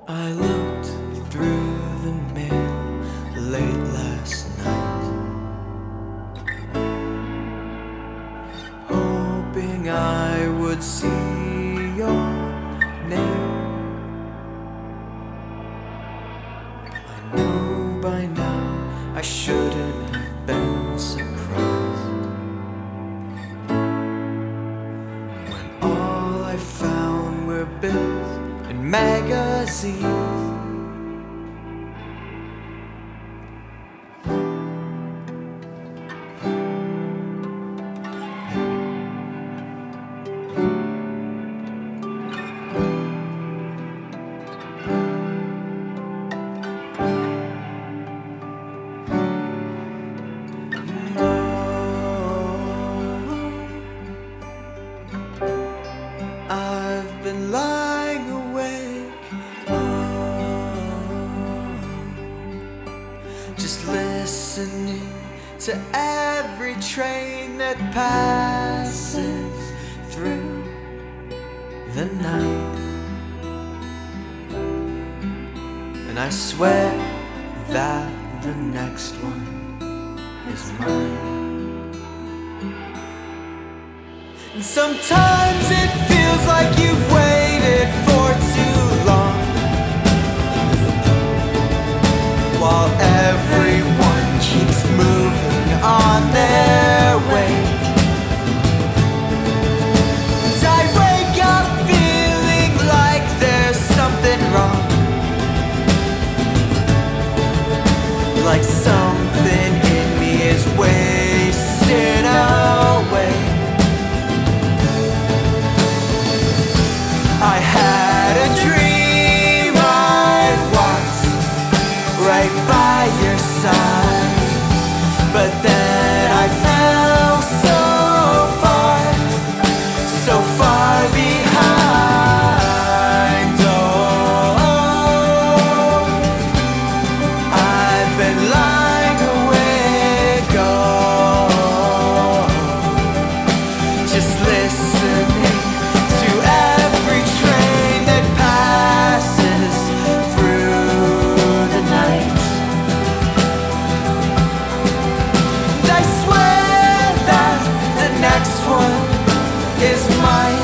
I looked through the mail late last night, hoping I would see your name. I know by now I shouldn't have been surprised when all I found were bills and magazines. I've been lying awake, just listening to every train that passes through the night. And I swear that the next one is mine. And sometimes it feels like you've waited for too long, while everyone keeps moving on their way. And I wake up feeling like there's something wrong, like something in me is wasting away. I had a dream I'd walk right by your side, but then I fell so far behind. Oh, I've been lying awake, just listening to every train that passes through the night. And I swear that the next one is mine.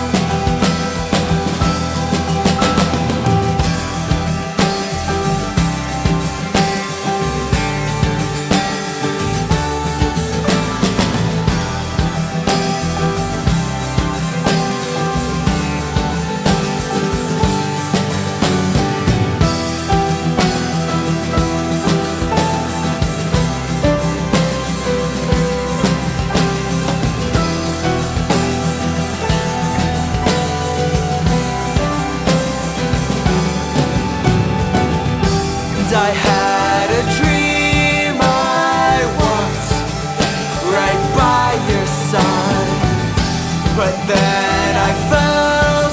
I had a dream I walked right by your side, but then I fell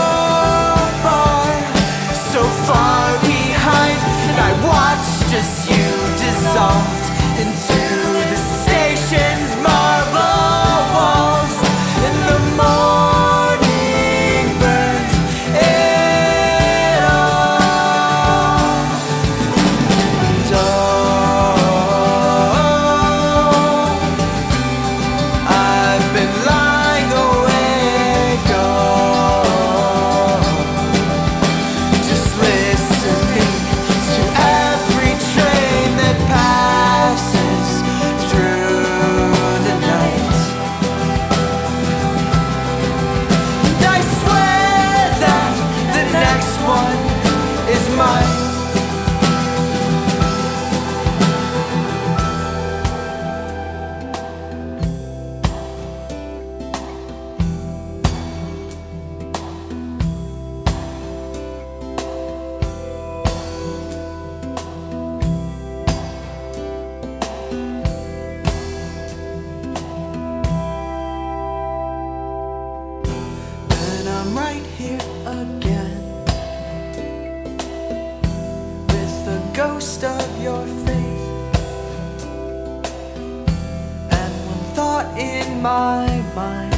so far behind. And I watched as you dissolved into the station's marble walls, and the morning burned it all. I've been lying awake, just listening to every train that passes through the night. And I swear that the next one is mine. And I'm right here again, with the ghost of your face, and one thought in my mind.